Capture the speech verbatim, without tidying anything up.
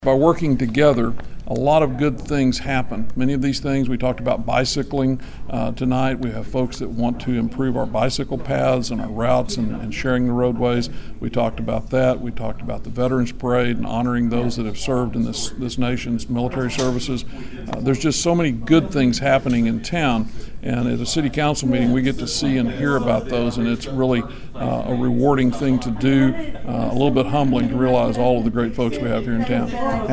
By working together, a lot of good things happen. Many of these things, we talked about bicycling uh, tonight. We have folks that want to improve our bicycle paths and our routes and, and sharing the roadways. We talked about that. We talked about the Veterans Parade and honoring those that have served in this, this nation's military services. Uh, there's just so many good things happening in town. And at a city council meeting, we get to see and hear about those, and it's really uh, a rewarding thing to do, uh, a little bit humbling to realize all of the great folks we have here in town.